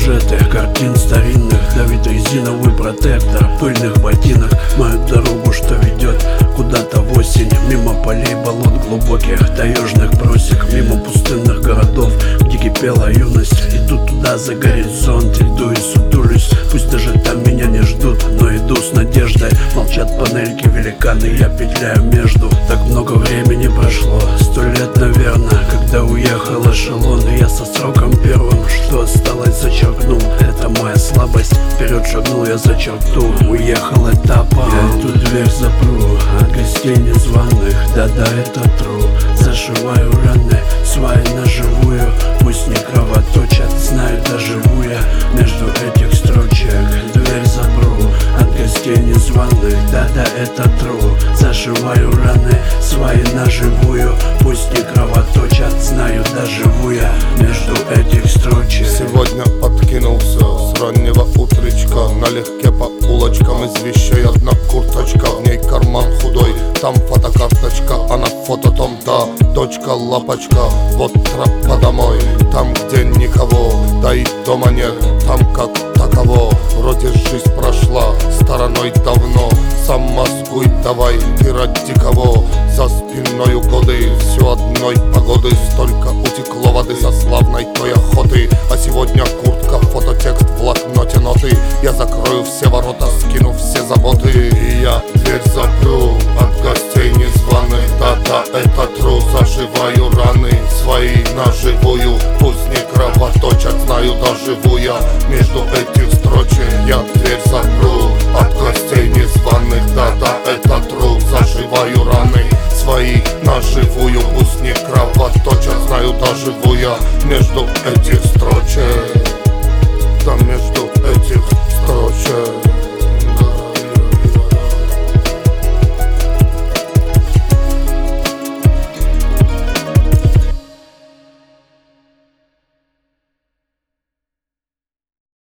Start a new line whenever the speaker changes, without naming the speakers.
сюжеты картин старинных, давит резиновый протектор пыльных ботинок мою дорогу, что ведет куда-то в осень. Мимо полей, болот глубоких, таежных просек, мимо пустынных городов, где кипела юность. Иду туда за горизонт, иду и сутулюсь. Пусть даже там меня не ждут, но иду с надеждой. Молчат панельки, великаны, я петляю между. Так много времени прошло, 100 лет, наверное, когда уехал эшелон, и я со сроком первым, что осталось, зачеркнул. Это моя слабость, вперед шагнул я за черту, уехал этапом. Я эту дверь запру от гостей незваных, да-да, это true. Зашиваю раны свои на живую, пусть не кровоточат, знаю, доживу я между этих строчек. Дверь запру от гостей незваных, да-да, это true. Зашиваю раны свои на живую, пусть не кровоточат, знаю, доживу я между этих строчек.
Сегодня откинулся с раннего утречка, налегке по улочкам из вещей одна курточка, в ней карман худой, там фотокарточка, а на фото том та дочка лапочка. Вот тропа домой, там где никого, да и дома нет, там как таково. Вроде жизнь прошла стороной давно, сам мозгуй давай и ради кого. За спиною годы, все одной погоды, столько утекло воды со славной той охоты. А сегодня куртка, фототекст, в блокноте ноты. Я закрою все ворота, скину все заботы, и я дверь запру от гостей незваных, да-да, это true. Зашиваю раны свои на живую, пусть не кровоточат, знаю, доживу я между этих строчек. Я дверь запру от гостей незваных, да-да, это true. Зашиваю раны свои на живую, пусть не кровоточат, знаю, доживу я между этих